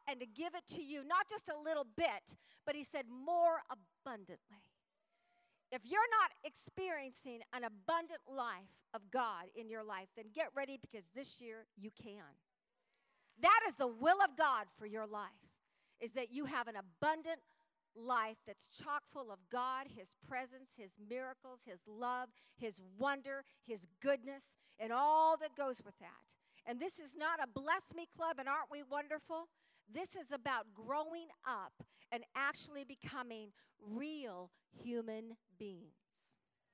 and to give it to you, not just a little bit, but he said more abundantly. If you're not experiencing an abundant life of God in your life, then get ready, because this year you can. That is the will of God for your life, is that you have an abundant life that's chock full of God, his presence, his miracles, his love, his wonder, his goodness, and all that goes with that. And this is not a bless me club and aren't we wonderful? This is about growing up and actually becoming real human beings.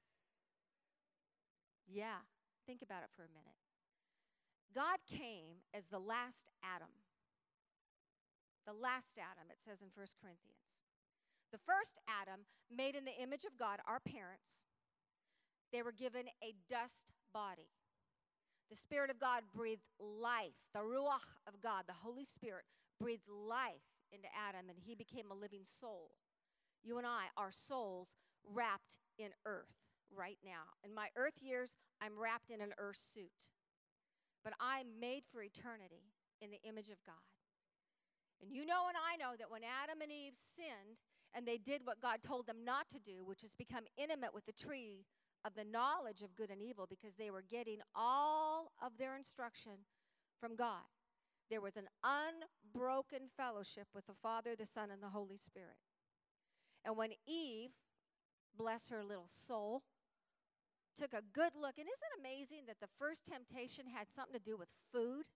Yeah, think about it for a minute. God came as the last Adam. The last Adam, it says in 1 Corinthians. The first Adam, made in the image of God, our parents, they were given a dust body. The Spirit of God breathed life. The Ruach of God, the Holy Spirit, breathed life into Adam, and he became a living soul. You and I are souls wrapped in earth right now. In my earth years, I'm wrapped in an earth suit. But I'm made for eternity in the image of God. And you know and I know that when Adam and Eve sinned and they did what God told them not to do, which is become intimate with the tree of the knowledge of good and evil, because they were getting all of their instruction from God. There was an unbroken fellowship with the Father, the Son, and the Holy Spirit. And when Eve, bless her little soul, took a good look, and isn't it amazing that the first temptation had something to do with food?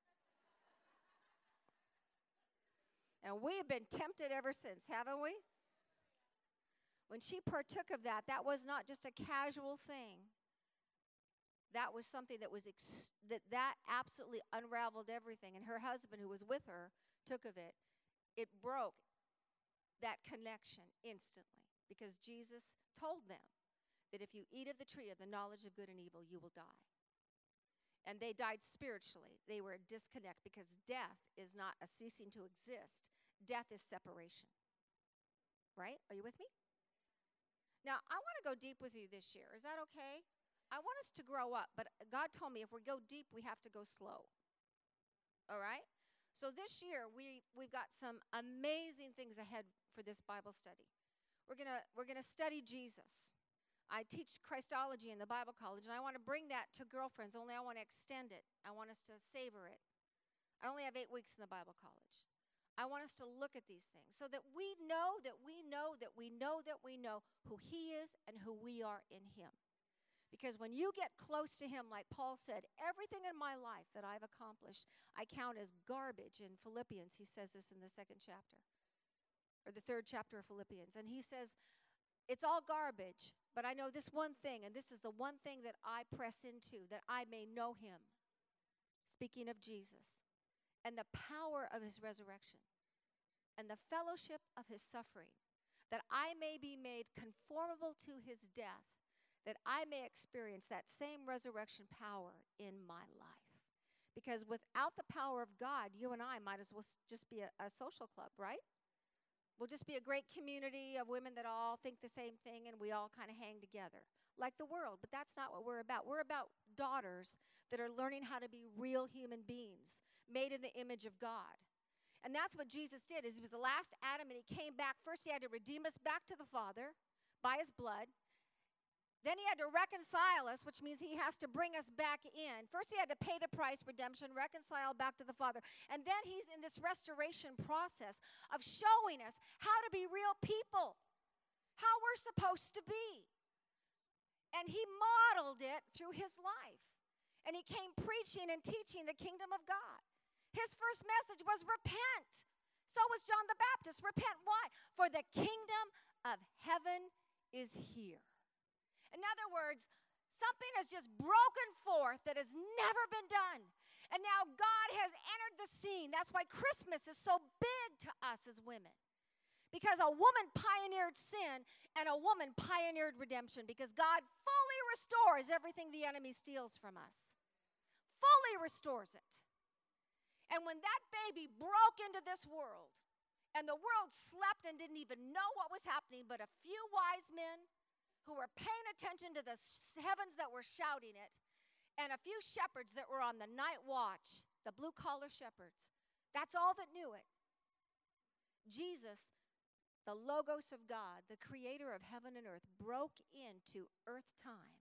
And we've been tempted ever since, haven't we? When she partook of that, that was not just a casual thing. That was something that was that absolutely unraveled everything. And her husband, who was with her, took of it. It broke that connection instantly, because Jesus told them that if you eat of the tree of the knowledge of good and evil, you will die. And they died spiritually. They were a disconnect, because death is not a ceasing to exist. Death is separation. Right? Are you with me? Now, I want to go deep with you this year. Is that okay? I want us to grow up, but God told me if we go deep, we have to go slow. All right? So this year, we've got some amazing things ahead for this Bible study. We're gonna study Jesus. I teach Christology in the Bible college, and I want to bring that to girlfriends, only I want to extend it. I want us to savor it. I only have 8 weeks in the Bible college. I want us to look at these things so that we know that we know that we know that we know who he is and who we are in him. Because when you get close to him, like Paul said, everything in my life that I've accomplished, I count as garbage. In Philippians, he says this in the 2nd chapter, or the 3rd chapter of Philippians. And he says, it's all garbage, but I know this one thing, and this is the one thing that I press into, that I may know him. Speaking of Jesus, and the power of his resurrection, and the fellowship of his suffering, that I may be made conformable to his death, that I may experience that same resurrection power in my life. Because without the power of God, you and I might as well just be a social club, right? We'll just be a great community of women that all think the same thing, and we all kind of hang together like the world. But that's not what we're about. We're about daughters that are learning how to be real human beings, made in the image of God. And that's what Jesus did, is he was the last Adam, and he came back. First, he had to redeem us back to the Father by his blood. Then he had to reconcile us, which means he has to bring us back in. First, he had to pay the price, redemption, reconcile back to the Father. And then he's in this restoration process of showing us how to be real people, how we're supposed to be. And he modeled it through his life. And he came preaching and teaching the kingdom of God. His first message was repent. So was John the Baptist. Repent, why? For the kingdom of heaven is here. In other words, something has just broken forth that has never been done. And now God has entered the scene. That's why Christmas is so big to us as women. Because a woman pioneered sin and a woman pioneered redemption. Because God fully restores everything the enemy steals from us. Fully restores it. And when that baby broke into this world, and the world slept and didn't even know what was happening, but a few wise men who were paying attention to the heavens that were shouting it, and a few shepherds that were on the night watch, the blue-collar shepherds, that's all that knew it. Jesus, the Logos of God, the creator of heaven and earth, broke into earth time,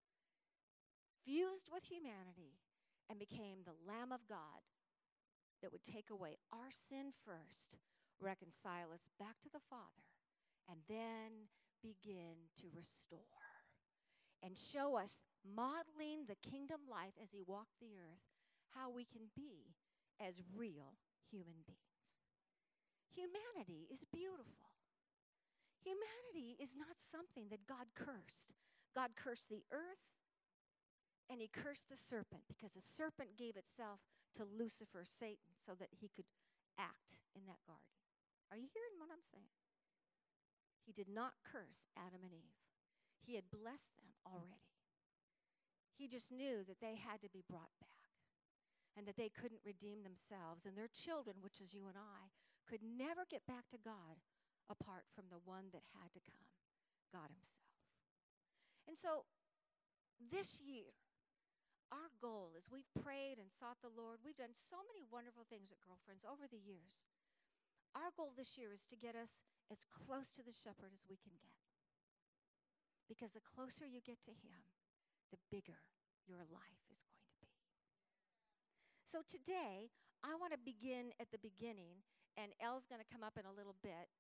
fused with humanity, and became the Lamb of God that would take away our sin first, reconcile us back to the Father, and then begin to restore and show us, modeling the kingdom life as he walked the earth, how we can be as real human beings. Humanity is beautiful. Humanity is not something that God cursed. God cursed the earth, and he cursed the serpent, because the serpent gave itself to Lucifer, Satan, so that he could act in that garden. Are you hearing what I'm saying? He did not curse Adam and Eve. He had blessed them already. He just knew that they had to be brought back and that they couldn't redeem themselves, and their children, which is you and I, could never get back to God apart from the one that had to come, God himself. And so this year, our goal is, we've prayed and sought the Lord. We've done so many wonderful things at Girlfriends over the years. Our goal this year is to get us as close to the shepherd as we can get. Because the closer you get to him, the bigger your life is going to be. So today, I want to begin at the beginning, and Elle's going to come up in a little bit,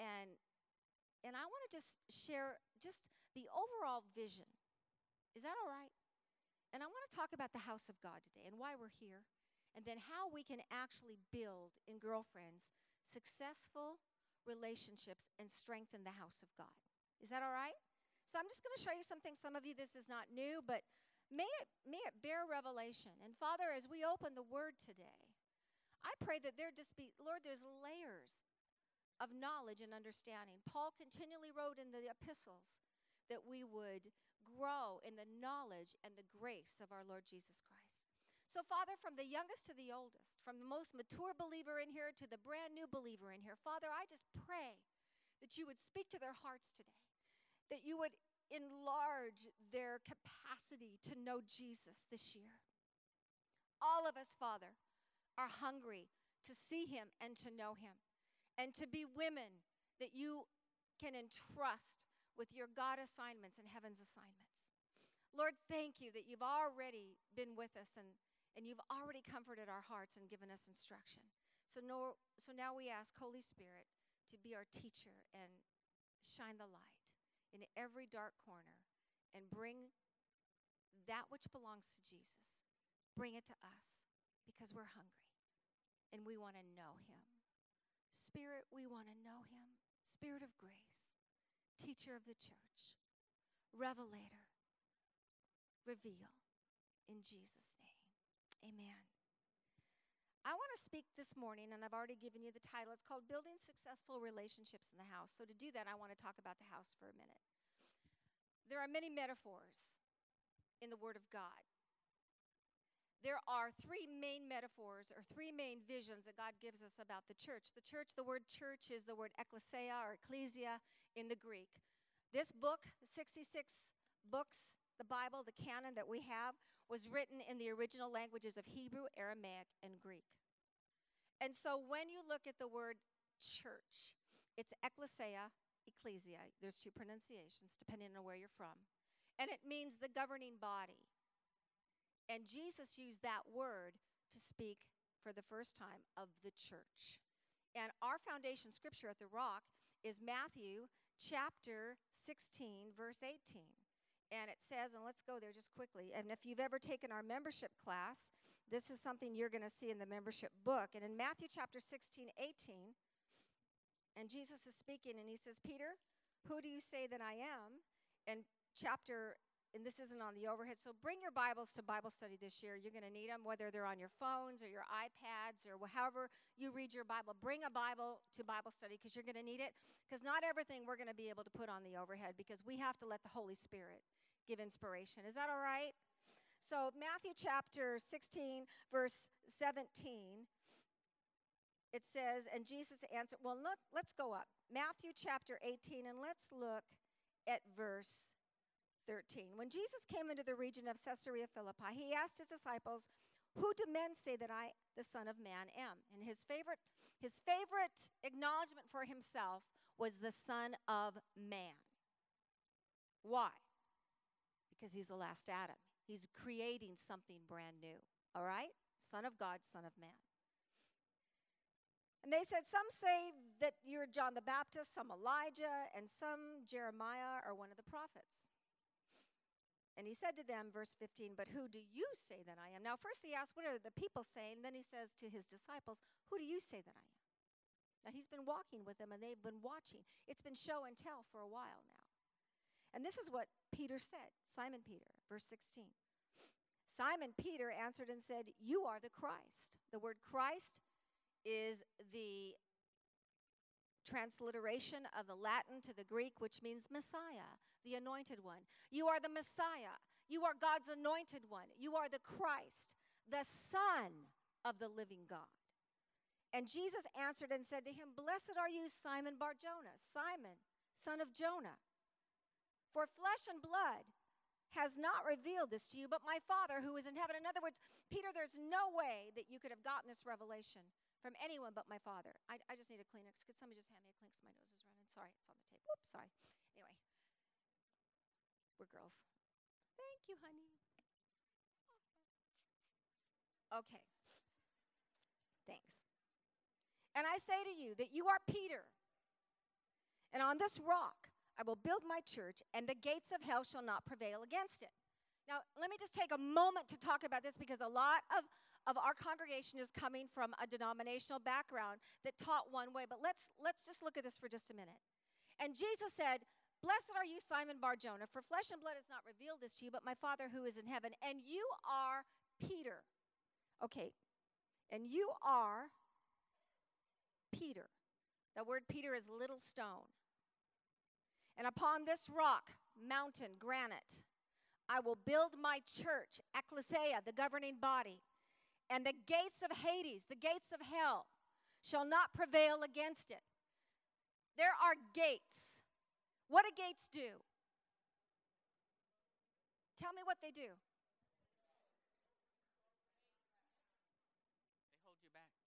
and I want to just share just the overall vision. Is that all right? And I want to talk about the house of God today and why we're here, and then how we can actually build in Girlfriends successful relationships and strengthen the house of God. Is that all right? So I'm just going to show you something. Some of you, this is not new, but may it bear revelation. And Father, as we open the word today, I pray that there just be, Lord, there's layers of knowledge and understanding. Paul continually wrote in the epistles that we would grow in the knowledge and the grace of our Lord Jesus Christ. So, Father, from the youngest to the oldest, from the most mature believer in here to the brand new believer in here, Father, I just pray that you would speak to their hearts today, that you would enlarge their capacity to know Jesus this year. All of us, Father, are hungry to see him and to know him, and to be women that you can entrust with your God assignments and heaven's assignments. Lord, thank you that you've already been with us, and you've already comforted our hearts and given us instruction. So now we ask, Holy Spirit, to be our teacher and shine the light in every dark corner and bring that which belongs to Jesus. Bring it to us, because we're hungry and we want to know him. Spirit, we want to know him. Spirit of grace, teacher of the church, revelator, reveal, in Jesus' name. Amen. I want to speak this morning, and I've already given you the title. It's called Building Successful Relationships in the House. So to do that, I want to talk about the house for a minute. There are many metaphors in the Word of God. There are three main metaphors, or three main visions that God gives us about the church. The church, the word church is the word ekklesia or ecclesia in the Greek. This book, 66 books, the Bible, the canon that we have, was written in the original languages of Hebrew, Aramaic, and Greek. And so when you look at the word church, it's ekklesia, ecclesia. There's two pronunciations depending on where you're from. And it means the governing body. And Jesus used that word to speak for the first time of the church. And our foundation scripture at the Rock is Matthew chapter 16, verse 18. And it says, and let's go there just quickly, and if you've ever taken our membership class, this is something you're going to see in the membership book. And in Matthew chapter 16, 18, and Jesus is speaking, and he says, Peter, who do you say that I am? And this isn't on the overhead, so bring your Bibles to Bible study this year. You're going to need them, whether they're on your phones or your iPads or however you read your Bible. Bring a Bible to Bible study, because you're going to need it, because not everything we're going to be able to put on the overhead, because we have to let the Holy Spirit give inspiration. Is that all right? So Matthew chapter 16, verse 17, it says, and Jesus answered, well, look, let's go up. Matthew chapter 18, and let's look at verse 13. When Jesus came into the region of Caesarea Philippi, he asked his disciples, Who do men say that I, the Son of Man, am? And his favorite acknowledgement for himself was the Son of Man. Why? Because he's the last Adam. He's creating something brand new. All right? Son of God, Son of Man. And they said, some say that you're John the Baptist, some Elijah, and some Jeremiah or one of the prophets. And he said to them, verse 15, but who do you say that I am? Now, first he asked, what are the people saying? Then he says to his disciples, who do you say that I am? Now, he's been walking with them, and they've been watching. It's been show and tell for a while now. And this is what Peter said, Simon Peter, verse 16. Simon Peter answered and said, you are the Christ. The word Christ is the transliteration of the Latin to the Greek, which means Messiah, the anointed one. You are the Messiah. You are God's anointed one. You are the Christ, the Son of the living God. And Jesus answered and said to him, blessed are you, Simon Bar-Jonah, Simon, son of Jonah. For flesh and blood has not revealed this to you, but my Father who is in heaven. In other words, Peter, there's no way that you could have gotten this revelation from anyone but my Father. I just need a Kleenex. Could somebody just hand me a Kleenex? My nose is running. Sorry, it's on the tape. Oops, sorry. Anyway, we're girls. Thank you, honey. Okay. Thanks. And I say to you that you are Peter, and on this rock I will build my church, and the gates of hell shall not prevail against it. Now, let me just take a moment to talk about this, because a lot of our congregation is coming from a denominational background that taught one way. But let's just look at this for just a minute. And Jesus said, blessed are you, Simon Bar-Jonah, for flesh and blood has not revealed this to you, but my Father who is in heaven. And you are Peter. Okay. And you are Peter. The word Peter is little stone. And upon this rock, mountain, granite, I will build my church, ecclesia, the governing body. And the gates of Hades, the gates of hell, shall not prevail against it. There are gates. What do gates do? Tell me what they do. They hold you back.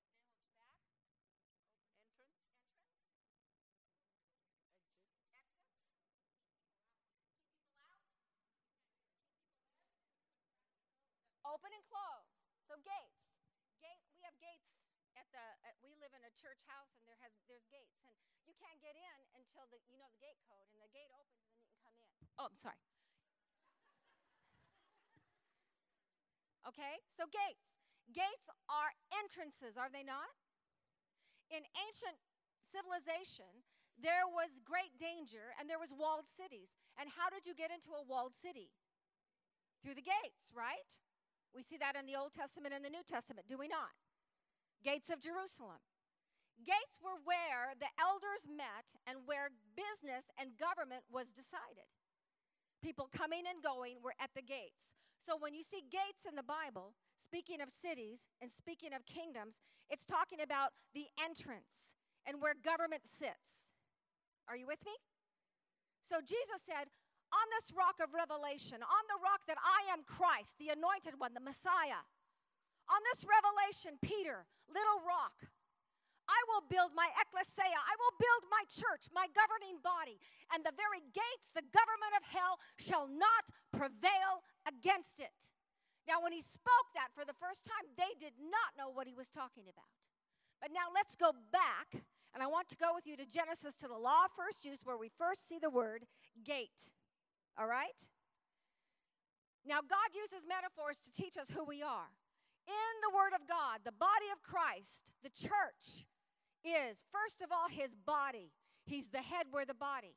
Open and close. So gates. We have gates we live in a church house, and there's gates, and you can't get in until the gate code, and the gate opens, and then you can come in. Oh, I'm sorry. Okay, so gates. Gates are entrances, are they not? In ancient civilization, there was great danger, and there was walled cities. And how did you get into a walled city? Through the gates, right? We see that in the Old Testament and the New Testament, do we not? Gates of Jerusalem. Gates were where the elders met and where business and government was decided. People coming and going were at the gates. So when you see gates in the Bible, speaking of cities and speaking of kingdoms, it's talking about the entrance and where government sits. Are you with me? So Jesus said, on this rock of revelation, on the rock that I am Christ, the anointed one, the Messiah, on this revelation, Peter, little rock, I will build my ecclesia, I will build my church, my governing body, and the very gates, the government of hell, shall not prevail against it. Now, when he spoke that for the first time, they did not know what he was talking about. But now let's go back, and I want to go with you to Genesis, to the law of first use, where we first see the word gate. All right? Now, God uses metaphors to teach us who we are. In the Word of God, the body of Christ, the church, is, first of all, his body. He's the head, we're the body.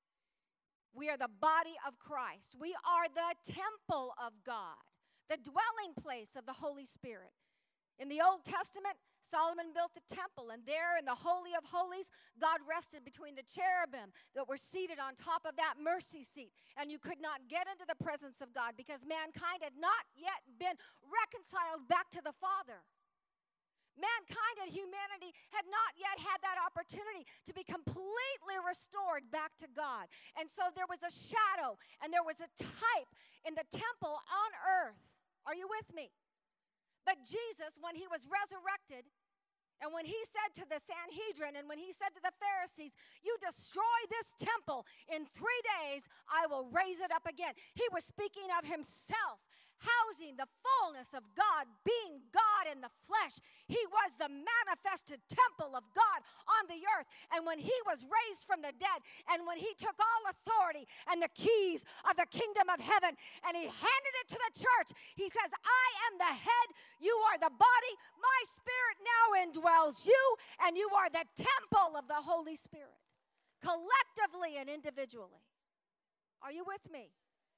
We are the body of Christ. We are the temple of God, the dwelling place of the Holy Spirit. In the Old Testament, Solomon built a temple, and there in the Holy of Holies, God rested between the cherubim that were seated on top of that mercy seat. And you could not get into the presence of God because mankind had not yet been reconciled back to the Father. Mankind and humanity had not yet had that opportunity to be completely restored back to God. And so there was a shadow and there was a type in the temple on earth. Are you with me? But Jesus, when he was resurrected, and when he said to the Sanhedrin and when he said to the Pharisees, you destroy this temple, in 3 days I will raise it up again. He was speaking of himself, housing the fullness of God, being God in the flesh. He was the manifested temple of God on the earth. And when he was raised from the dead, and when he took all authority and the keys of the kingdom of heaven, and he handed it to the church, he says, I am the head, you are the body, my spirit now indwells you, and you are the temple of the Holy Spirit, collectively and individually. Are you with me?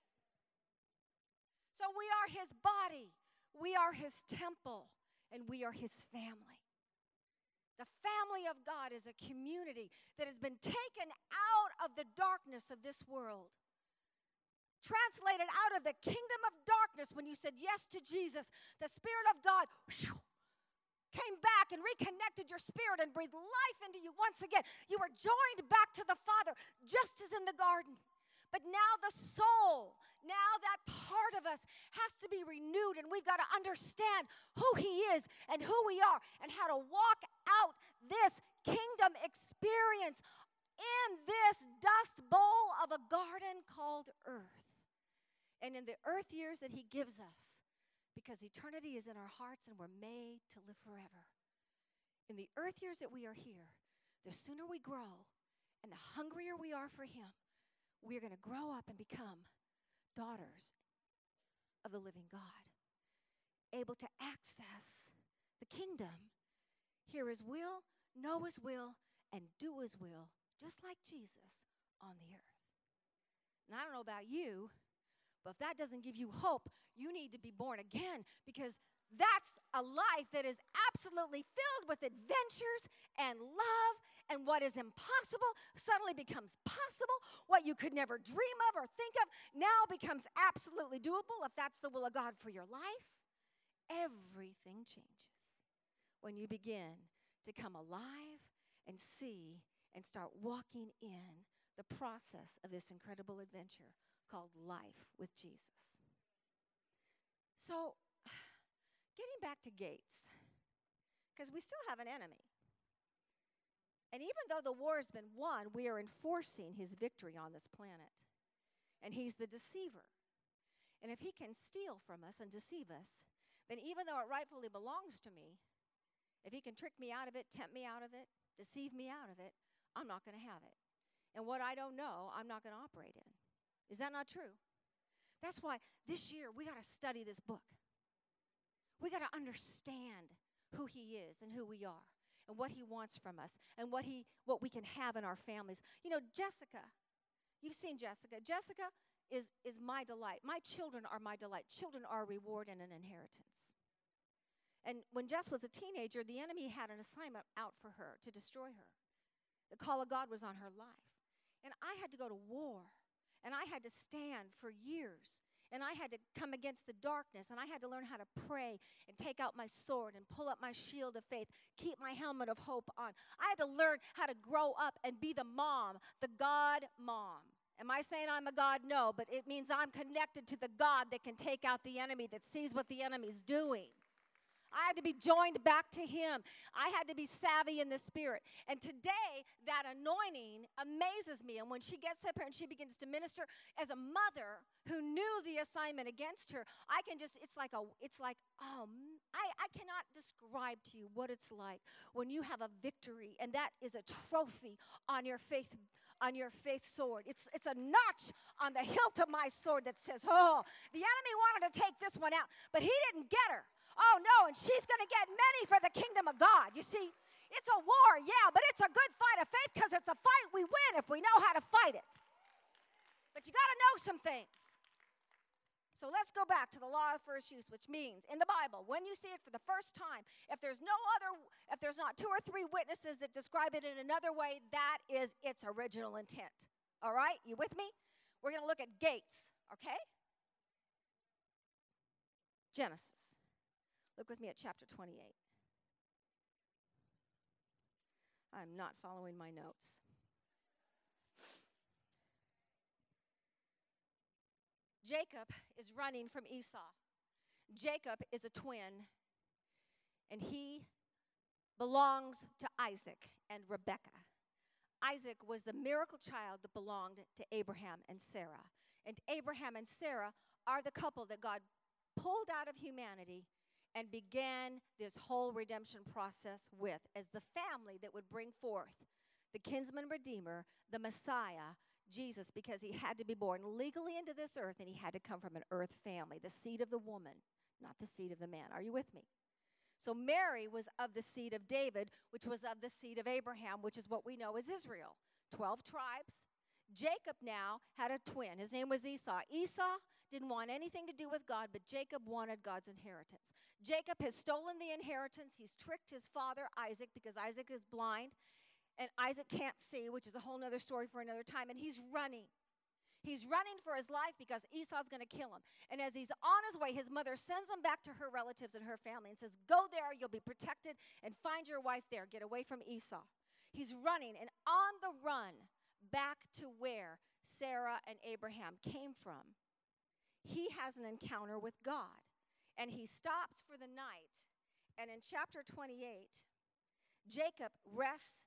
So we are his body, we are his temple, and we are his family. The family of God is a community that has been taken out of the darkness of this world, translated out of the kingdom of darkness. When you said yes to Jesus, the Spirit of God came back and reconnected your spirit and breathed life into you once again. You were joined back to the Father, just as in the garden. But now the soul, now that part of us has to be renewed, and we've got to understand who he is and who we are and how to walk out this kingdom experience in this dust bowl of a garden called earth. And in the earth years that he gives us, because eternity is in our hearts and we're made to live forever. In the earth years that we are here, the sooner we grow and the hungrier we are for him, we're going to grow up and become daughters of the living God, able to access the kingdom, hear his will, know his will, and do his will, just like Jesus on the earth. And I don't know about you, but if that doesn't give you hope, you need to be born again, because that's a life that is absolutely filled with adventures and love, and what is impossible suddenly becomes possible. What you could never dream of or think of now becomes absolutely doable if that's the will of God for your life. Everything changes when you begin to come alive and see and start walking in the process of this incredible adventure called life with Jesus. So, getting back to Gates, because we still have an enemy. And even though the war has been won, we are enforcing his victory on this planet. And he's the deceiver. And if he can steal from us and deceive us, then even though it rightfully belongs to me, if he can trick me out of it, tempt me out of it, deceive me out of it, I'm not going to have it. And what I don't know, I'm not going to operate in. Is that not true? That's why this year we got to study this book. We got to understand who he is and who we are and what he wants from us and what we can have in our families. You know, Jessica, you've seen Jessica. Jessica is my delight. My children are my delight. Children are a reward and an inheritance. And when Jess was a teenager, the enemy had an assignment out for her to destroy her. The call of God was on her life. And I had to go to war. And I had to stand for years. And I had to come against the darkness. And I had to learn how to pray and take out my sword and pull up my shield of faith, keep my helmet of hope on. I had to learn how to grow up and be the mom, the God mom. Am I saying I'm a God? No, but it means I'm connected to the God that can take out the enemy, that sees what the enemy's doing. I had to be joined back to him. I had to be savvy in the spirit. And today, that anointing amazes me. And when she gets up here and she begins to minister as a mother who knew the assignment against her, I cannot describe to you what it's like when you have a victory, and that is a trophy on your faith sword. It's a notch on the hilt of my sword that says, oh, the enemy wanted to take this one out, but he didn't get her. Oh, no, and she's going to get many for the kingdom of God. You see, it's a war, yeah, but it's a good fight of faith, because it's a fight we win if we know how to fight it. But you got to know some things. So let's go back to the law of first use, which means in the Bible, when you see it for the first time, if there's not 2 or 3 witnesses that describe it in another way, that is its original intent. All right? You with me? We're going to look at gates, okay? Genesis. Look with me at chapter 28. I'm not following my notes. Jacob is running from Esau. Jacob is a twin. and he belongs to Isaac and Rebekah. Isaac was the miracle child that belonged to Abraham and Sarah. And Abraham and Sarah are the couple that God pulled out of humanity and began this whole redemption process with as the family that would bring forth the kinsman redeemer, the Messiah, Jesus, because he had to be born legally into this earth, and he had to come from an earth family, the seed of the woman, not the seed of the man. Are you with me? So Mary was of the seed of David, which was of the seed of Abraham, which is what we know as Israel. 12 tribes. Jacob now had a twin. His name was Esau. Esau didn't want anything to do with God, but Jacob wanted God's inheritance. Jacob has stolen the inheritance. He's tricked his father, Isaac, because Isaac is blind, and Isaac can't see, which is a whole other story for another time, and he's running. He's running for his life because Esau's going to kill him. And as he's on his way, his mother sends him back to her relatives and her family and says, go there, you'll be protected, and find your wife there. Get away from Esau. He's running, and on the run back to where Sarah and Abraham came from, he has an encounter with God. And he stops for the night. And in chapter 28, Jacob rests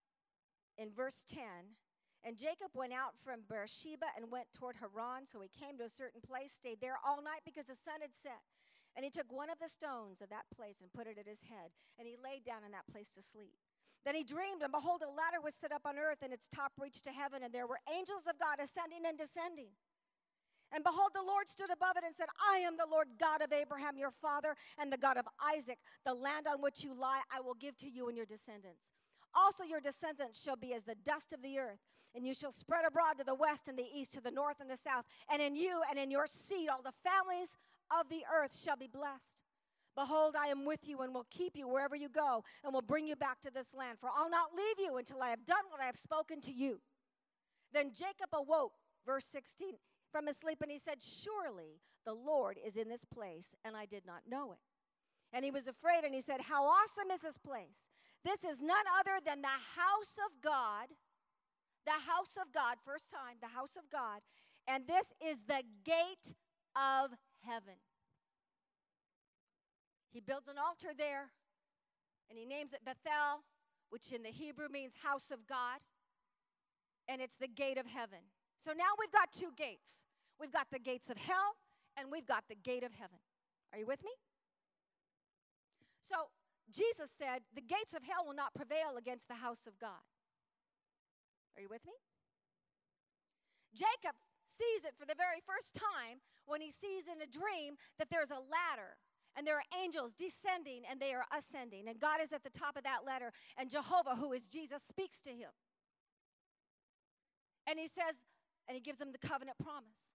in verse 10. And Jacob went out from Beersheba and went toward Haran. So he came to a certain place, stayed there all night because the sun had set. And he took one of the stones of that place and put it at his head. And he lay down in that place to sleep. Then he dreamed, and behold, a ladder was set up on earth, and its top reached to heaven. And there were angels of God ascending and descending. And behold, the Lord stood above it and said, I am the Lord God of Abraham, your father, and the God of Isaac. The land on which you lie I will give to you and your descendants. Also your descendants shall be as the dust of the earth, and you shall spread abroad to the west and the east, to the north and the south. And in you and in your seed all the families of the earth shall be blessed. Behold, I am with you and will keep you wherever you go, and will bring you back to this land. For I'll not leave you until I have done what I have spoken to you. Then Jacob awoke, verse 16, from his sleep, and he said, surely the Lord is in this place, and I did not know it. And he was afraid, and he said, how awesome is this place? This is none other than the house of God. The house of God, first time, the house of God. And this is the gate of heaven. He builds an altar there, and he names it Bethel, which in the Hebrew means house of God. And it's the gate of heaven. So now we've got two gates. We've got the gates of hell, and we've got the gate of heaven. Are you with me? So Jesus said, the gates of hell will not prevail against the house of God. Are you with me? Jacob sees it for the very first time when he sees in a dream that there's a ladder, and there are angels descending and they are ascending, and God is at the top of that ladder, and Jehovah, who is Jesus, speaks to him. And he says, and he gives him the covenant promise.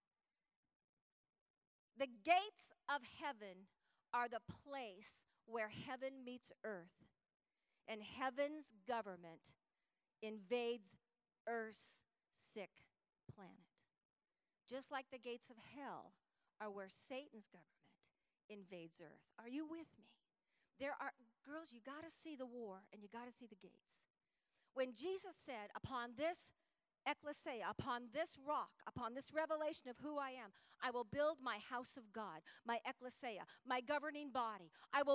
The gates of heaven are the place where heaven meets earth, and heaven's government invades Earth's sick planet. Just like the gates of hell are where Satan's government invades earth. Are you with me? Girls, you got to see the war, and you got to see the gates. When Jesus said, upon this ecclesia, upon this rock, upon this revelation of who I am, I will build my house of God, my ecclesia, my governing body. I will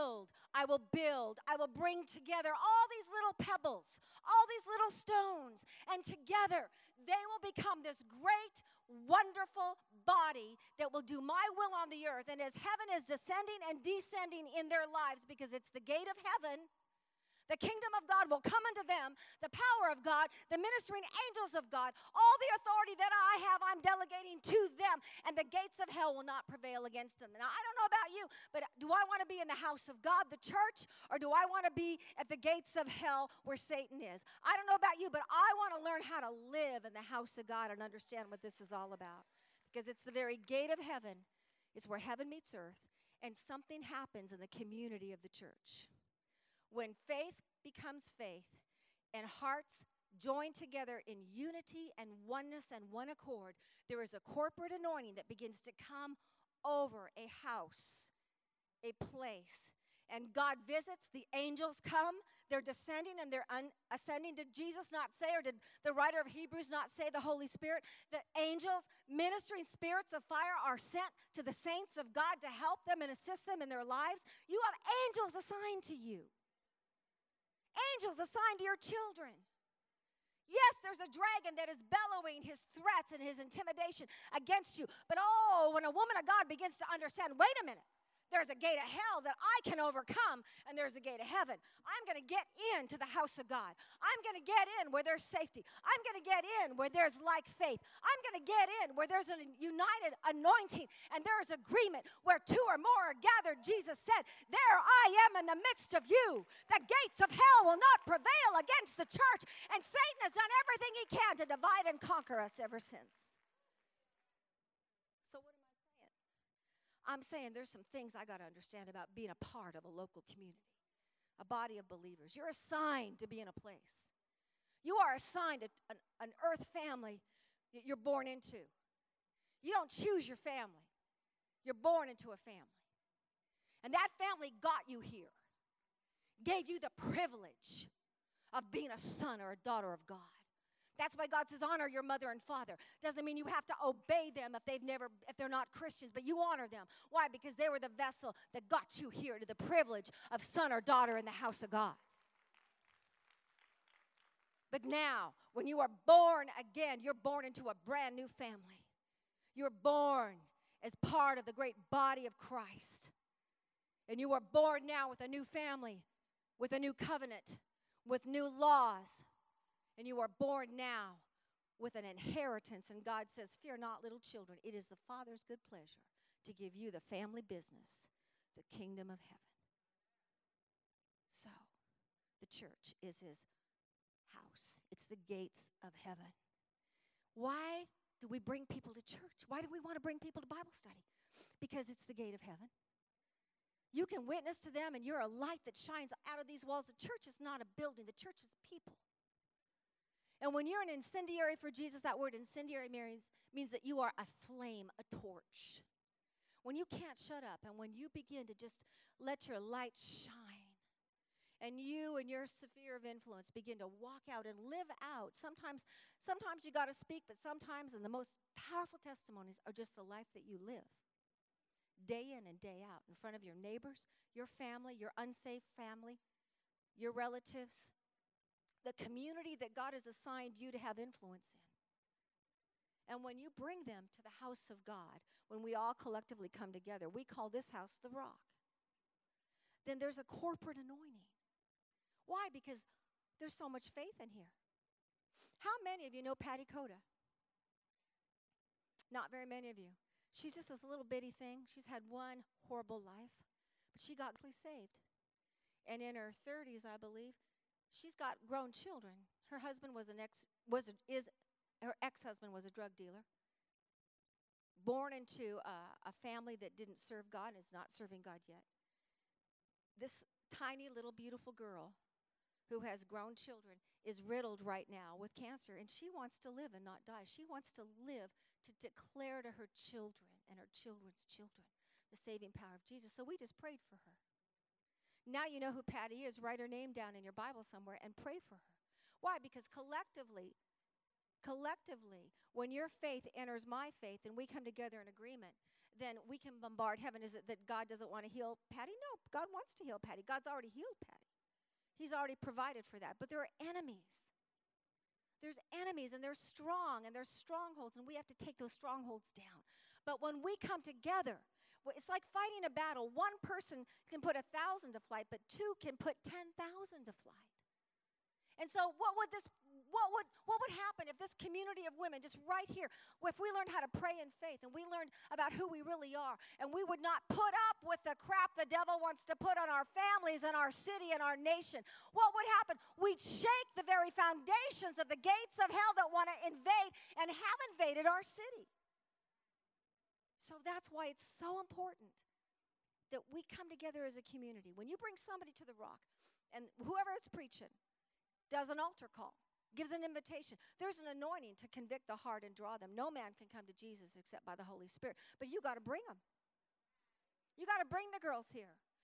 bring together all these little pebbles, all these little stones, and together they will become this great, wonderful body that will do my will on the earth. And as heaven is descending and descending in their lives, because it's the gate of heaven, the kingdom of God will come unto them, the power of God, the ministering angels of God, all the authority that I have, I'm delegating to them, and the gates of hell will not prevail against them. Now, I don't know about you, but do I want to be in the house of God, the church, or do I want to be at the gates of hell where Satan is? I don't know about you, but I want to learn how to live in the house of God and understand what this is all about, because it's the very gate of heaven. It's where heaven meets earth, and something happens in the community of the church. When faith becomes faith and hearts join together in unity and oneness and one accord, there is a corporate anointing that begins to come over a house, a place. and God visits, the angels come, they're descending and they're ascending. Did Jesus not say, or did the writer of Hebrews not say, the Holy Spirit, that angels, ministering spirits of fire, are sent to the saints of God to help them and assist them in their lives? You have angels assigned to you. Angels assigned to your children. Yes, there's a dragon that is bellowing his threats and his intimidation against you. But when a woman of God begins to understand, wait a minute, there's a gate of hell that I can overcome, and there's a gate of heaven. I'm going to get into the house of God. I'm going to get in where there's safety. I'm going to get in where there's like faith. I'm going to get in where there's a united anointing and there's agreement where two or more are gathered. Jesus said, there I am in the midst of you. The gates of hell will not prevail against the church, and Satan has done everything he can to divide and conquer us ever since. So what am I saying? I'm saying there's some things I got to understand about being a part of a local community, a body of believers. You're assigned to be in a place. You are assigned an earth family that you're born into. You don't choose your family. You're born into a family. And that family got you here, gave you the privilege of being a son or a daughter of God. That's why God says, honor your mother and father. Doesn't mean you have to obey them if they're not Christians, but you honor them. Why? Because they were the vessel that got you here to the privilege of son or daughter in the house of God. But now, when you are born again, you're born into a brand new family. You're born as part of the great body of Christ. And you are born now with a new family, with a new covenant, with new laws. And you are born now with an inheritance. And God says, fear not, little children. It is the Father's good pleasure to give you the family business, the kingdom of heaven. So, the church is his house. It's the gates of heaven. Why do we bring people to church? Why do we want to bring people to Bible study? Because it's the gate of heaven. You can witness to them, and you're a light that shines out of these walls. The church is not a building. The church is a people. And when you're an incendiary for Jesus, that word incendiary means that you are a flame, a torch. When you can't shut up, and when you begin to just let your light shine, and you and your sphere of influence begin to walk out and live out. Sometimes you got to speak, but sometimes, and the most powerful testimonies are just the life that you live. Day in and day out, in front of your neighbors, your family, your unsafe family, your relatives, the community that God has assigned you to have influence in. And when you bring them to the house of God, when we all collectively come together, we call this house the Rock. Then there's a corporate anointing. Why? Because there's so much faith in here. How many of you know Patty Coda? Not very many of you. She's just this little bitty thing. She's had one horrible life, but she got saved. And in her 30s, I believe, she's got grown children. Her husband her ex-husband was a drug dealer. Born into a family that didn't serve God and is not serving God yet. This tiny little beautiful girl who has grown children is riddled right now with cancer, and she wants to live and not die. She wants to live to declare to her children and her children's children the saving power of Jesus. So we just prayed for her. Now you know who Patty is. Write her name down in your Bible somewhere and pray for her. Why? Because collectively, when your faith enters my faith and we come together in agreement, then we can bombard heaven. Is it that God doesn't want to heal Patty? No, God wants to heal Patty. God's already healed Patty. He's already provided for that. But there are enemies. There's enemies, and they're strong, and there's strongholds, and we have to take those strongholds down. But when we come together, it's like fighting a battle. One person can put 1,000 to flight, but two can put 10,000 to flight. And so what would happen if this community of women, just right here, if we learned how to pray in faith and we learned about who we really are, and we would not put up with the crap the devil wants to put on our families and our city and our nation, what would happen? We'd shake the very foundations of the gates of hell that want to invade and have invaded our city. So that's why it's so important that we come together as a community. When you bring somebody to the Rock, and whoever is preaching does an altar call, gives an invitation. There's an anointing to convict the heart and draw them. No man can come to Jesus except by the Holy Spirit. But you got to bring them. You got to bring the girls here.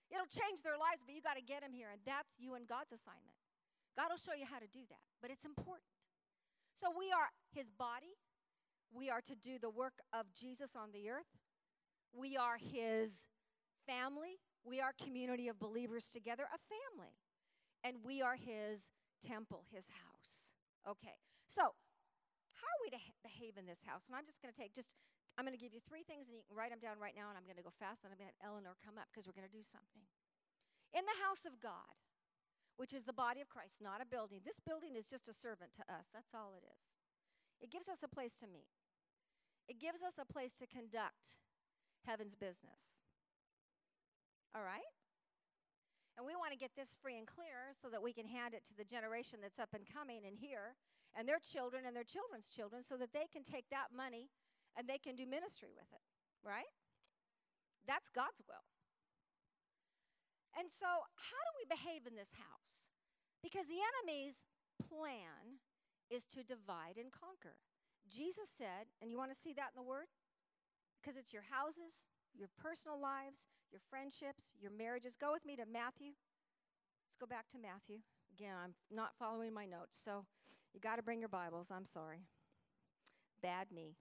It'll change their lives, but you got to get them here. And that's you and God's assignment. God will show you how to do that, but it's important. So we are his body. We are to do the work of Jesus on the earth. We are his family. We are community of believers together, a family. And we are his temple, his house. Okay, so how are we to behave in this house? And I'm just going to I'm going to give you 3 things, and you can write them down right now, and I'm going to go fast, and I'm going to have Eleanor come up because we're going to do something. In the house of God, which is the body of Christ, not a building. This building is just a servant to us. That's all it is. It gives us a place to meet. It gives us a place to conduct heaven's business. All right? And we want to get this free and clear so that we can hand it to the generation that's up and coming and here, and their children and their children's children, so that they can take that money and they can do ministry with it, right? That's God's will. And so how do we behave in this house? Because the enemy's plan is to divide and conquer. Jesus said, and you want to see that in the Word? Because it's your houses, your personal lives, your friendships, your marriages. Go with me to Matthew. Let's go back to Matthew. Again, I'm not following my notes, so you got to bring your Bibles. I'm sorry. Bad me.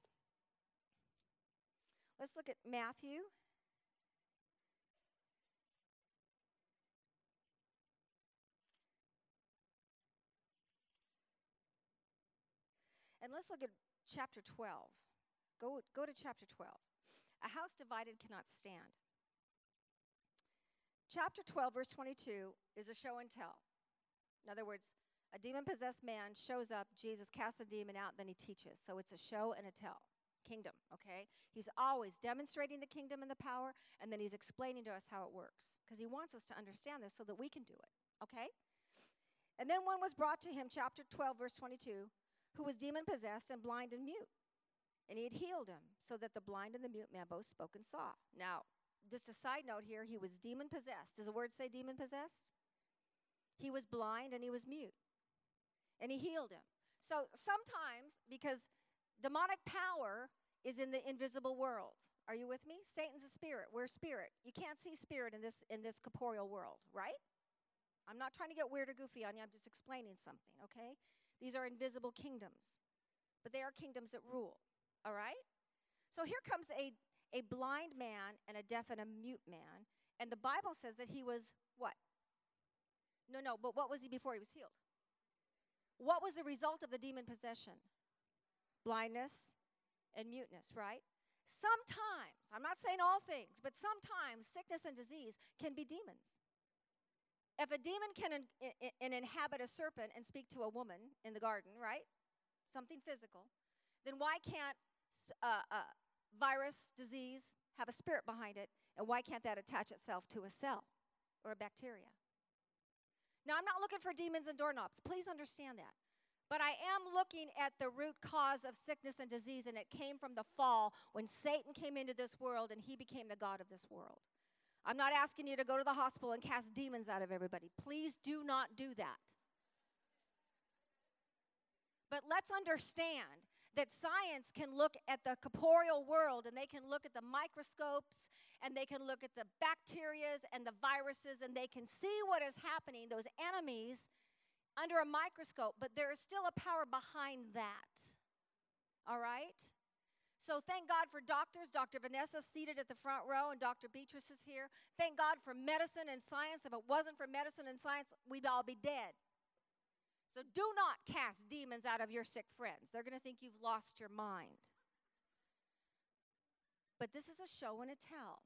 Let's look at Matthew. And let's look at chapter 12. Go to chapter 12. A house divided cannot stand. Chapter 12, verse 22 is a show and tell. In other words, a demon-possessed man shows up, Jesus casts a demon out, then he teaches. So it's a show and a tell. Kingdom, okay? He's always demonstrating the kingdom and the power, and then he's explaining to us how it works, because he wants us to understand this so that we can do it, okay? And then one was brought to him, chapter 12, verse 22, who was demon-possessed and blind and mute. And he had healed him, so that the blind and the mute man both spoke and saw. Now, just a side note here, he was demon-possessed. Does the word say demon-possessed? He was blind and he was mute. And he healed him. So sometimes, because demonic power is in the invisible world. Are you with me? Satan's a spirit. We're spirit. You can't see spirit in this corporeal world, right? I'm not trying to get weird or goofy on you. I'm just explaining something, okay? These are invisible kingdoms, but they are kingdoms that rule, all right? So here comes a blind man and a deaf and a mute man, and the Bible says that he was what? No, but what was he before he was healed? What was the result of the demon possession? Blindness and muteness, right? Sometimes, I'm not saying all things, but sometimes sickness and disease can be demons. If a demon can inhabit a serpent and speak to a woman in the garden, right? Something physical, then why can't virus, disease have a spirit behind it, and why can't that attach itself to a cell or a bacteria? Now, I'm not looking for demons and doorknobs. Please understand that. But I am looking at the root cause of sickness and disease, and it came from the fall when Satan came into this world and he became the god of this world. I'm not asking you to go to the hospital and cast demons out of everybody. Please do not do that. But let's understand that science can look at the corporeal world, and they can look at the microscopes, and they can look at the bacteria and the viruses, and they can see what is happening, those enemies, under a microscope, but there is still a power behind that. All right? So thank God for doctors. Dr. Vanessa seated at the front row, and Dr. Beatrice is here. Thank God for medicine and science. If it wasn't for medicine and science, we'd all be dead. So do not cast demons out of your sick friends. They're going to think you've lost your mind. But this is a show and a tell.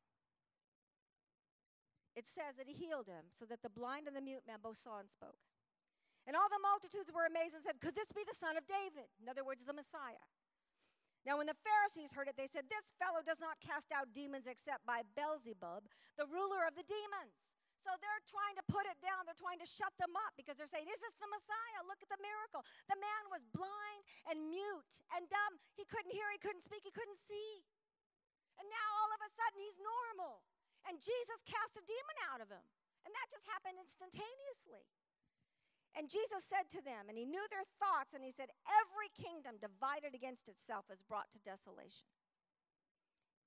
It says that he healed him so that the blind and the mute man both saw and spoke. And all the multitudes were amazed and said, could this be the son of David? In other words, the Messiah. Now, when the Pharisees heard it, they said, this fellow does not cast out demons except by Beelzebub, the ruler of the demons. So they're trying to put it down. They're trying to shut them up because they're saying, is this the Messiah? Look at the miracle. The man was blind and mute and dumb. He couldn't hear, he couldn't speak, he couldn't see. And now all of a sudden he's normal. And Jesus cast a demon out of him. And that just happened instantaneously. And Jesus said to them, and he knew their thoughts, and he said, every kingdom divided against itself is brought to desolation.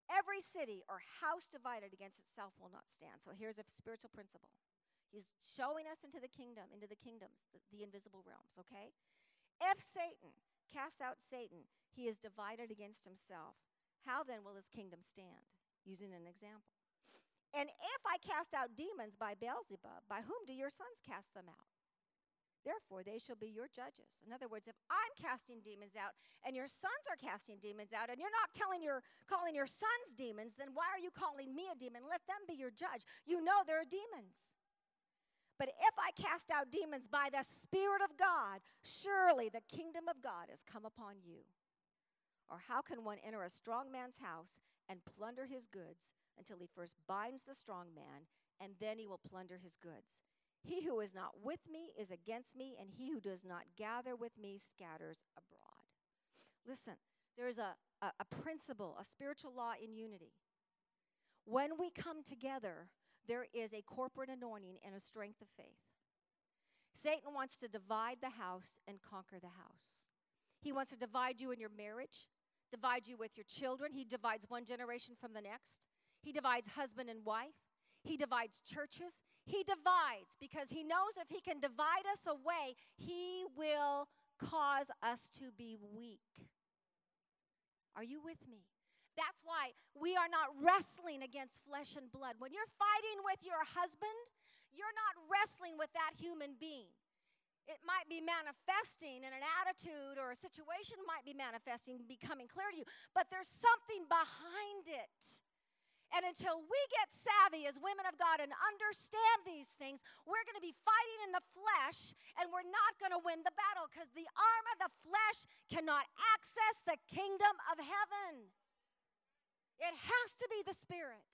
Every city or house divided against itself will not stand. So here's a spiritual principle. He's showing us into the kingdoms, the invisible realms, okay? If Satan casts out Satan, he is divided against himself. How then will his kingdom stand? Using an example. And if I cast out demons by Beelzebub, by whom do your sons cast them out? Therefore, they shall be your judges. In other words, if I'm casting demons out and your sons are casting demons out, and you're not calling your sons demons, then why are you calling me a demon? Let them be your judge. You know there are demons. But if I cast out demons by the Spirit of God, surely the kingdom of God has come upon you. Or how can one enter a strong man's house and plunder his goods until he first binds the strong man, and then he will plunder his goods? He who is not with me is against me, and he who does not gather with me scatters abroad. Listen, there's a principle, a spiritual law in unity. When we come together, there is a corporate anointing and a strength of faith. Satan wants to divide the house and conquer the house. He wants to divide you in your marriage, divide you with your children. He divides one generation from the next. He divides husband and wife. He divides churches. He divides because he knows if he can divide us away, he will cause us to be weak. Are you with me? That's why we are not wrestling against flesh and blood. When you're fighting with your husband, you're not wrestling with that human being. It might be manifesting in an attitude, or a situation might be manifesting, becoming clear to you, but there's something behind it. And until we get savvy as women of God and understand these things, we're going to be fighting in the flesh, and we're not going to win the battle, because the arm of the flesh cannot access the kingdom of heaven. It has to be the Spirit.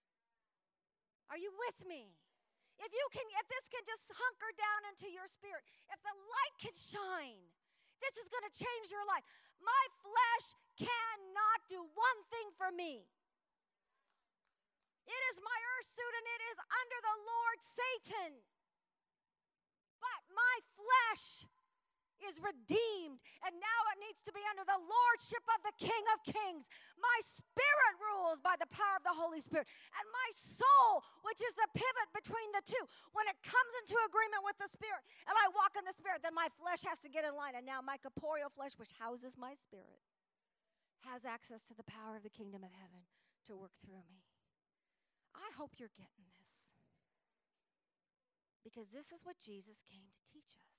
Are you with me? If this can just hunker down into your spirit, if the light can shine, this is going to change your life. My flesh cannot do one thing for me. It is my earth suit, and it is under the Lord Satan. But my flesh is redeemed, and now it needs to be under the lordship of the King of Kings. My spirit rules by the power of the Holy Spirit, and my soul, which is the pivot between the two, when it comes into agreement with the Spirit, and I walk in the Spirit, then my flesh has to get in line, and now my corporeal flesh, which houses my spirit, has access to the power of the kingdom of heaven to work through me. I hope you're getting this, because this is what Jesus came to teach us.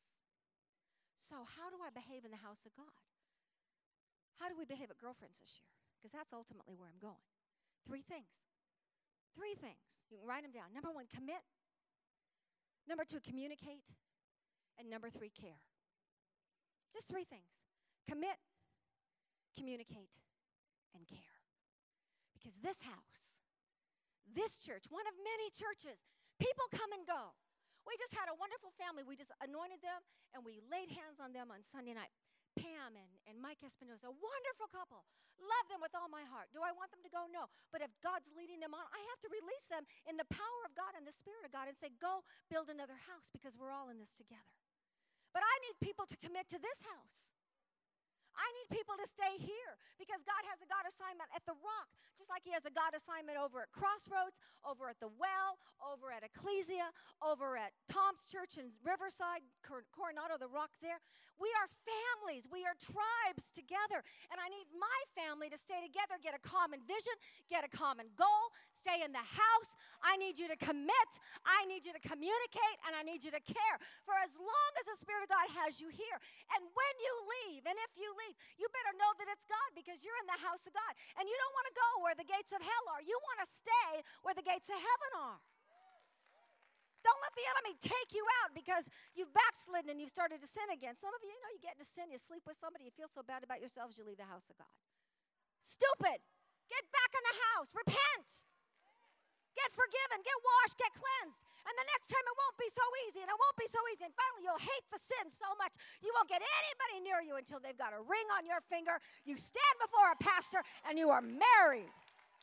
So how do I behave in the house of God? How do we behave at Girlfriends this year? Because that's ultimately where I'm going. 3 things. 3 things. You can write them down. Number 1, commit. Number 2, communicate. And number 3, care. Just 3 things. Commit, communicate, and care. Because this house, this church, one of many churches, people come and go. We just had a wonderful family. We just anointed them, and we laid hands on them on Sunday night. Pam and Mike Espinosa, a wonderful couple. Love them with all my heart. Do I want them to go? No. But if God's leading them on, I have to release them in the power of God and the Spirit of God and say, go build another house, because we're all in this together. But I need people to commit to this house. I need people to stay here, because God has a God assignment at the Rock, just like he has a God assignment over at Crossroads, over at the Well, over at Ecclesia, over at Tom's Church in Riverside, Coronado, the Rock there. We are families. We are tribes together. And I need my family to stay together, get a common vision, get a common goal, stay in the house. I need you to commit. I need you to communicate, and I need you to care for as long as the Spirit of God has you here. And when you leave, and if you leave, you better know that it's God, because you're in the house of God. And you don't want to go where the gates of hell are. You want to stay where the gates of heaven are. Don't let the enemy take you out because you've backslidden and you've started to sin again. Some of you, you get into sin, you sleep with somebody, you feel so bad about yourselves, you leave the house of God. Stupid. Get back in the house. Repent. Get forgiven, get washed, get cleansed. And the next time it won't be so easy, and it won't be so easy. And finally, you'll hate the sin so much, you won't get anybody near you until they've got a ring on your finger. You stand before a pastor, and you are married.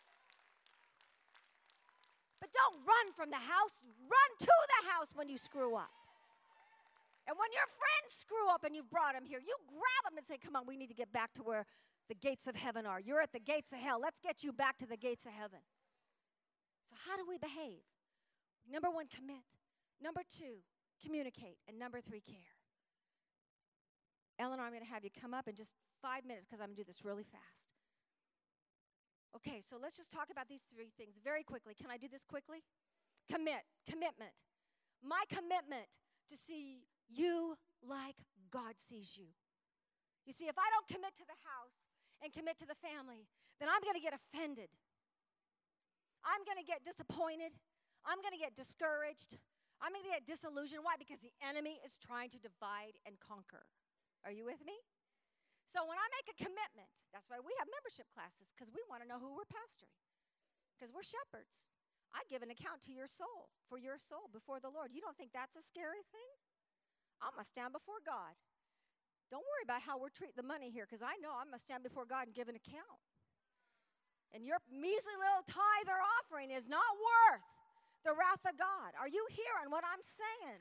But don't run from the house. Run to the house when you screw up. And when your friends screw up and you've brought them here, you grab them and say, come on, we need to get back to where the gates of heaven are. You're at the gates of hell. Let's get you back to the gates of heaven. So how do we behave? Number 1, commit. Number 2, communicate. And number 3, care. Eleanor, I'm going to have you come up in just 5 minutes because I'm going to do this really fast. Okay, so let's just talk about these 3 things very quickly. Can I do this quickly? Commitment. My commitment to see you like God sees you. You see, if I don't commit to the house and commit to the family, then I'm going to get offended. I'm going to get disappointed. I'm going to get discouraged. I'm going to get disillusioned. Why? Because the enemy is trying to divide and conquer. Are you with me? So when I make a commitment, that's why we have membership classes, because we want to know who we're pastoring, because we're shepherds. I give an account to your soul, for your soul before the Lord. You don't think that's a scary thing? I'm going to stand before God. Don't worry about how we're treating the money here, because I know I'm going to stand before God and give an account. And your measly little tithe or offering is not worth the wrath of God. Are you hearing what I'm saying?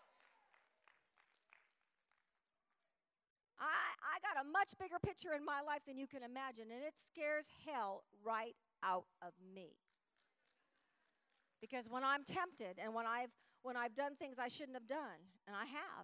I got a much bigger picture in my life than you can imagine, and it scares hell right out of me. Because when I'm tempted and when I've done things I shouldn't have done, and I have,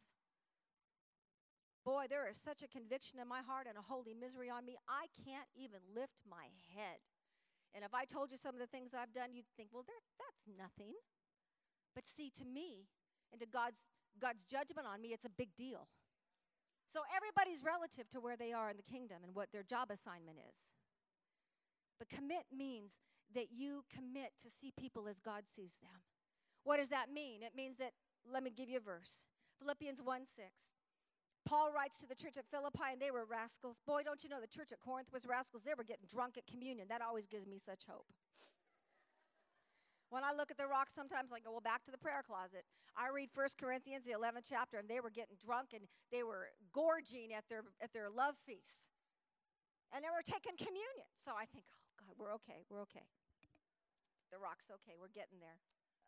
boy, there is such a conviction in my heart and a holy misery on me, I can't even lift my head. And if I told you some of the things I've done, you'd think, well, that's nothing. But see, to me, and to God's judgment on me, it's a big deal. So everybody's relative to where they are in the kingdom and what their job assignment is. But commit means that you commit to see people as God sees them. What does that mean? It means that, let me give you a verse. Philippians 1:6. Paul writes to the church at Philippi, and they were rascals. Boy, don't you know the church at Corinth was rascals? They were getting drunk at communion. That always gives me such hope. When I look at the rocks, sometimes I go, well, back to the prayer closet. I read 1 Corinthians, the 11th chapter, and they were getting drunk, and they were gorging at their love feasts. And they were taking communion. So I think, oh, God, we're okay. The rock's okay. We're getting there.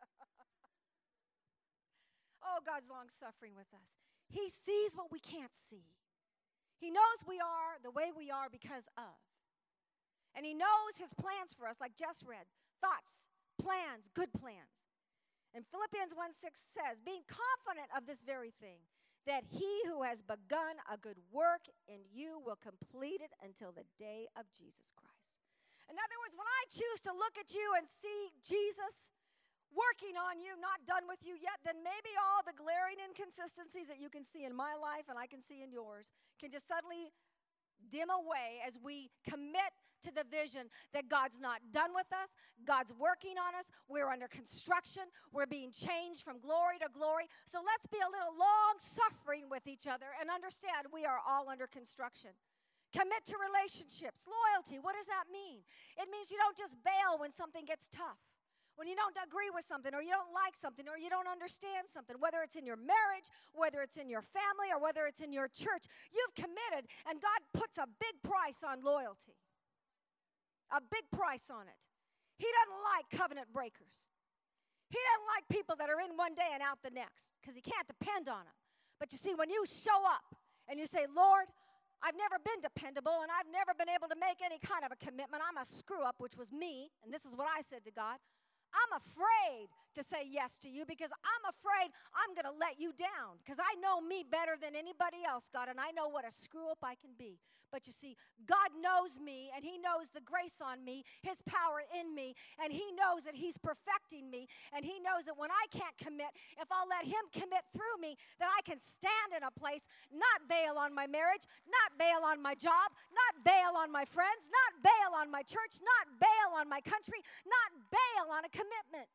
Oh, God's long-suffering with us. He sees what we can't see. He knows we are the way we are because of. And he knows his plans for us, like Jess read. Thoughts, plans, good plans. And Philippians 1:6 says, being confident of this very thing, that he who has begun a good work in you will complete it until the day of Jesus Christ. In other words, when I choose to look at you and see Jesus working on you, not done with you yet, then maybe all the glaring inconsistencies that you can see in my life and I can see in yours can just suddenly dim away as we commit to the vision that God's not done with us. God's working on us. We're under construction. We're being changed from glory to glory. So let's be a little long-suffering with each other and understand we are all under construction. Commit to relationships. Loyalty, what does that mean? It means you don't just bail when something gets tough. When you don't agree with something, or you don't like something, or you don't understand something, whether it's in your marriage, whether it's in your family, or whether it's in your church, you've committed, and God puts a big price on loyalty. A big price on it. He doesn't like covenant breakers. He doesn't like people that are in one day and out the next, because he can't depend on them. But you see, when you show up and you say, Lord, I've never been dependable, and I've never been able to make any kind of a commitment. I'm a screw-up, which was me, and this is what I said to God. I'm afraid to say yes to you because I'm afraid I'm going to let you down because I know me better than anybody else, God, and I know what a screw-up I can be. But you see, God knows me, and he knows the grace on me, his power in me, and he knows that he's perfecting me, and he knows that when I can't commit, if I'll let him commit through me, that I can stand in a place, not bail on my marriage, not bail on my job, not bail on my friends, not bail on my church, not bail on my country, not bail on a commitment.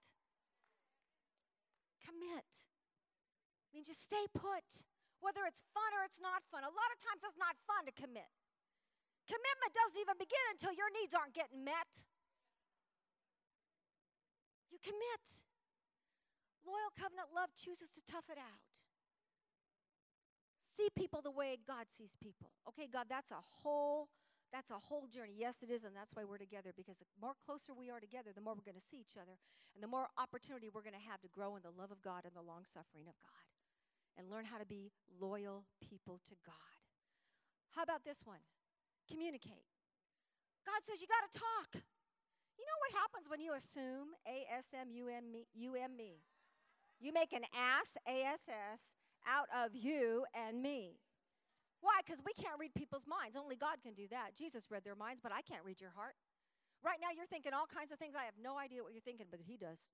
Commit means you stay put, whether it's fun or it's not fun. A lot of times it's not fun to commit. Commitment doesn't even begin until your needs aren't getting met. You commit. Loyal covenant love chooses to tough it out. See people the way God sees people. Okay, God, that's a whole journey. Yes, it is, and that's why we're together, because the more closer we are together, the more we're going to see each other, and the more opportunity we're going to have to grow in the love of God and the long-suffering of God, and learn how to be loyal people to God. How about this one? Communicate. God says you got to talk. You know what happens when you assume, A-S-M-U-M-E? You make an ass, A-S-S, out of you and me. Why? Because we can't read people's minds. Only God can do that. Jesus read their minds, but I can't read your heart. Right now you're thinking all kinds of things. I have no idea what you're thinking, but he does.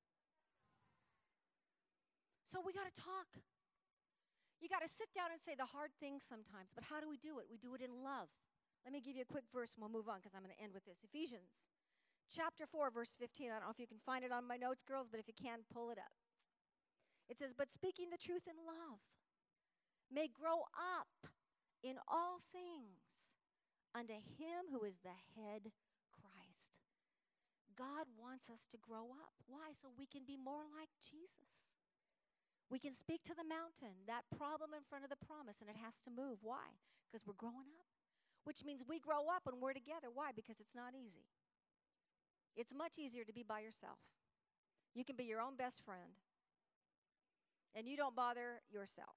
So we got to talk. You got to sit down and say the hard things sometimes, but how do we do it? We do it in love. Let me give you a quick verse and we'll move on because I'm going to end with this. Ephesians chapter 4, verse 15. I don't know if you can find it on my notes, girls, but if you can, pull it up. It says, but speaking the truth in love may grow up in all things unto him who is the head, Christ. God wants us to grow up. Why? So we can be more like Jesus. We can speak to the mountain, that problem in front of the promise, and it has to move. Why? Because we're growing up. Which means we grow up when we're together. Why? Because it's not easy. It's much easier to be by yourself. You can be your own best friend, and you don't bother yourself.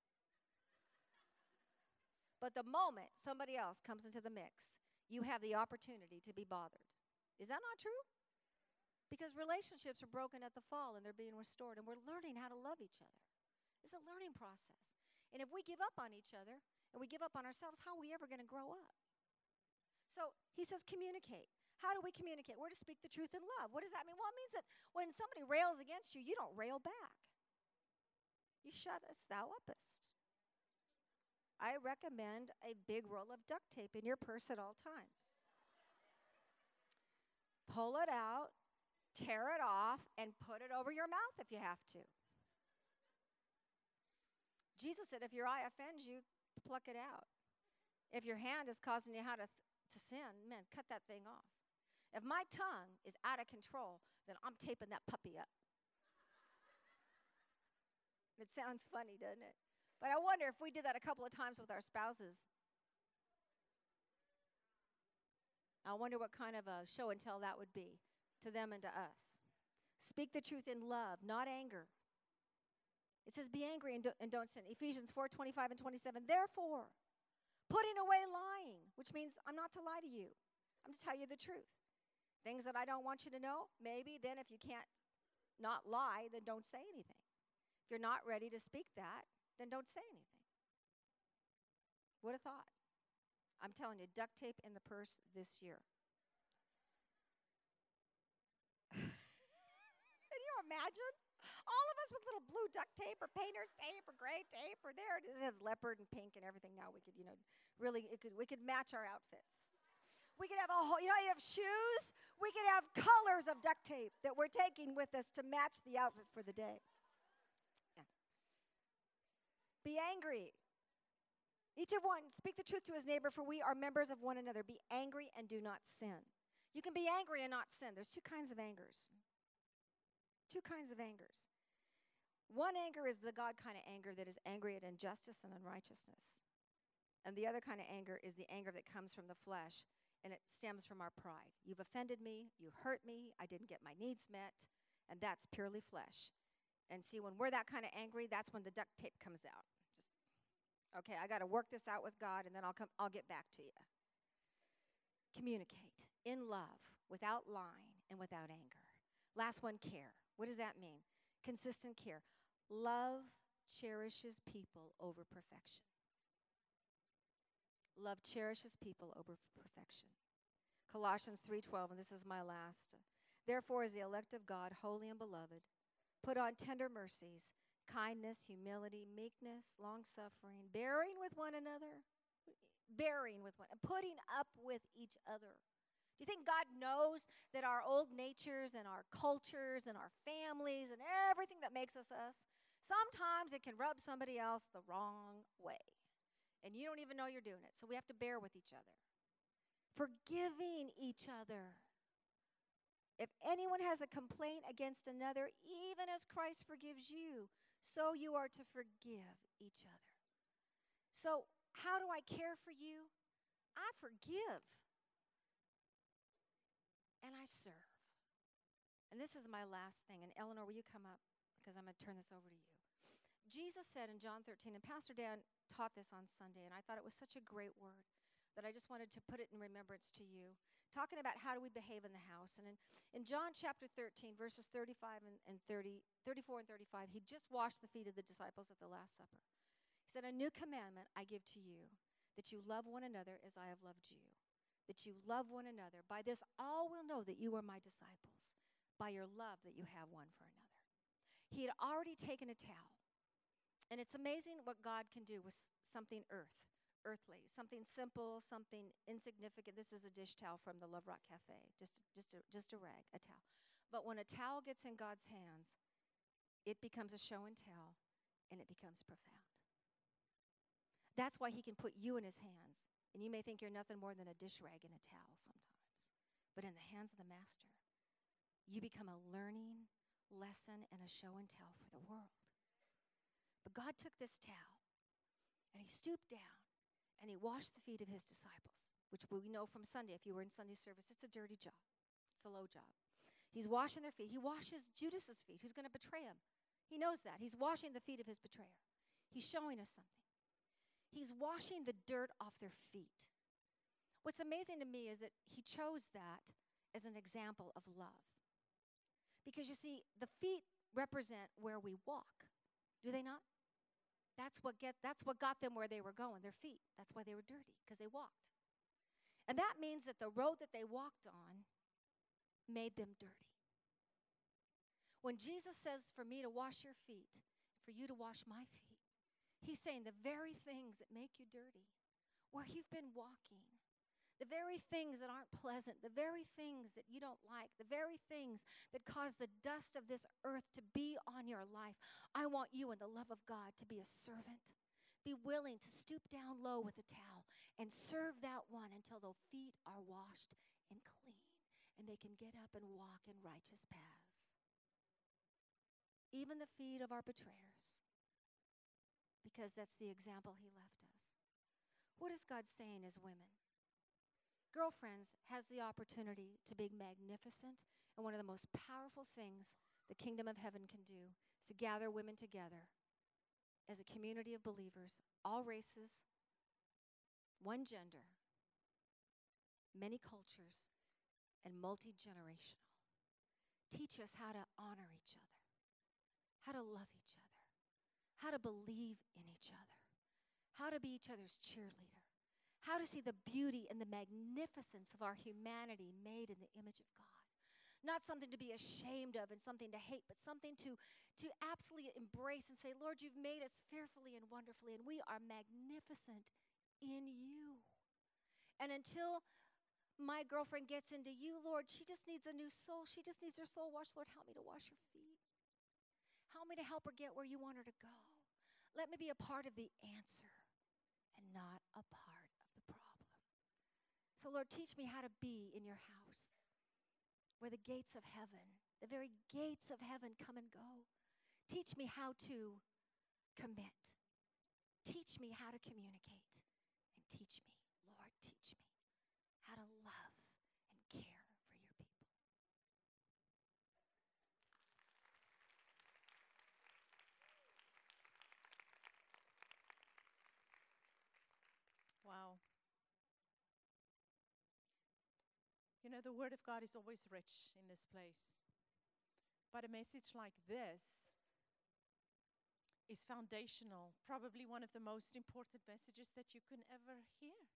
But the moment somebody else comes into the mix, you have the opportunity to be bothered. Is that not true? Because relationships are broken at the fall, and they're being restored, and we're learning how to love each other. It's a learning process. And if we give up on each other, and we give up on ourselves, how are we ever going to grow up? So he says communicate. How do we communicate? We're to speak the truth in love. What does that mean? Well, it means that when somebody rails against you, you don't rail back. You shut us thou uppest. I recommend a big roll of duct tape in your purse at all times. Pull it out, tear it off, and put it over your mouth if you have to. Jesus said if your eye offends you, pluck it out. If your hand is causing you to sin, man, cut that thing off. If my tongue is out of control, then I'm taping that puppy up. It sounds funny, doesn't it? But I wonder if we did that a couple of times with our spouses. I wonder what kind of a show and tell that would be to them and to us. Speak the truth in love, not anger. It says, be angry and don't sin. Ephesians 4:25 and 27. Therefore, putting away lying, which means I'm not to lie to you. I'm to tell you the truth. Things that I don't want you to know, maybe then if you can't not lie, then don't say anything. If you're not ready to speak that, then don't say anything. What a thought. I'm telling you, duct tape in the purse this year. Can you imagine? All of us with little blue duct tape or painter's tape or gray tape or there it is. It has leopard and pink and everything now. We could, really, we could match our outfits. We could have a whole, you have shoes. We could have colors of duct tape that we're taking with us to match the outfit for the day. Yeah. Be angry. Each of one, speak the truth to his neighbor, for we are members of one another. Be angry and do not sin. You can be angry and not sin. There's two kinds of angers. Two kinds of angers. One anger is the God kind of anger that is angry at injustice and unrighteousness. And the other kind of anger is the anger that comes from the flesh, and it stems from our pride. You've offended me, you hurt me, I didn't get my needs met, and that's purely flesh. And see, when we're that kind of angry, that's when the duct tape comes out. Okay, I got to work this out with God, and then I'll get back to you. Communicate in love, without lying and without anger. Last one, care. What does that mean? Consistent care. Love cherishes people over perfection. Love cherishes people over perfection. Colossians 3:12, and this is my last. Therefore, as the elect of God, holy and beloved, put on tender mercies, kindness, humility, meekness, long-suffering, bearing with one another, putting up with each other. Do you think God knows that our old natures and our cultures and our families and everything that makes us us, sometimes it can rub somebody else the wrong way, and you don't even know you're doing it, so we have to bear with each other. Forgiving each other. If anyone has a complaint against another, even as Christ forgives you, so you are to forgive each other. So how do I care for you? I forgive. And I serve. And this is my last thing. And Eleanor, will you come up? Because I'm going to turn this over to you. Jesus said in John 13, and Pastor Dan taught this on Sunday, and I thought it was such a great word. that I just wanted to put it in remembrance to you, talking about how do we behave in the house. And in John chapter 13, verses 35 and 34 and 35, he just washed the feet of the disciples at the Last Supper. He said, "A new commandment I give to you, that you love one another as I have loved you, that you love one another. By this all will know that you are my disciples, by your love that you have one for another." He had already taken a towel. And it's amazing what God can do with something earthly, something simple, something insignificant. This is a dish towel from the Love Rock Cafe, just a rag, a towel. But when a towel gets in God's hands, it becomes a show and tell, and it becomes profound. That's why he can put you in his hands. And you may think you're nothing more than a dish rag and a towel sometimes. But in the hands of the master, you become a learning lesson and a show and tell for the world. But God took this towel, and he stooped down, and he washed the feet of his disciples, which we know from Sunday. If you were in Sunday service, it's a dirty job. It's a low job. He's washing their feet. He washes Judas's feet, who's going to betray him. He knows that. He's washing the feet of his betrayer. He's showing us something. He's washing the dirt off their feet. What's amazing to me is that he chose that as an example of love. Because you see, the feet represent where we walk. Do they not? That's what got them where they were going, their feet. That's why they were dirty, because they walked. And that means that the road that they walked on made them dirty. When Jesus says for me to wash your feet, for you to wash my feet, he's saying the very things that make you dirty, where you've been walking, the very things that aren't pleasant, the very things that you don't like, the very things that cause the dust of this earth to be on your life. I want you in the love of God to be a servant. Be willing to stoop down low with a towel and serve that one until the feet are washed and clean and they can get up and walk in righteous paths. Even the feet of our betrayers, because that's the example he left us. What is God saying as women? Girlfriends has the opportunity to be magnificent, and one of the most powerful things the kingdom of heaven can do is to gather women together as a community of believers, all races, one gender, many cultures, and multi-generational. Teach us how to honor each other, how to love each other, how to believe in each other, how to be each other's cheerleader, how to see the beauty and the magnificence of our humanity made in the image of God. Not something to be ashamed of and something to hate, but something to absolutely embrace and say, Lord, you've made us fearfully and wonderfully, and we are magnificent in you. And until my girlfriend gets into you, Lord, she just needs a new soul. She just needs her soul washed. Lord, help me to wash her feet. Help me to help her get where you want her to go. Let me be a part of the answer and not a part of the problem. So, Lord, teach me how to be in your house, where the gates of heaven, the very gates of heaven come and go. Teach me how to commit. Teach me how to communicate. And teach me, Lord, teach me how to love and care for your people. Wow. You know, the Word of God is always rich in this place. But a message like this is foundational, probably one of the most important messages that you can ever hear.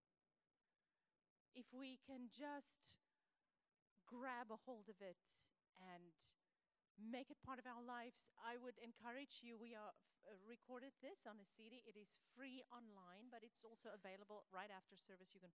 If we can just grab a hold of it and make it part of our lives, I would encourage you. We are recorded this on a CD. It is free online, but it's also available right after service. You can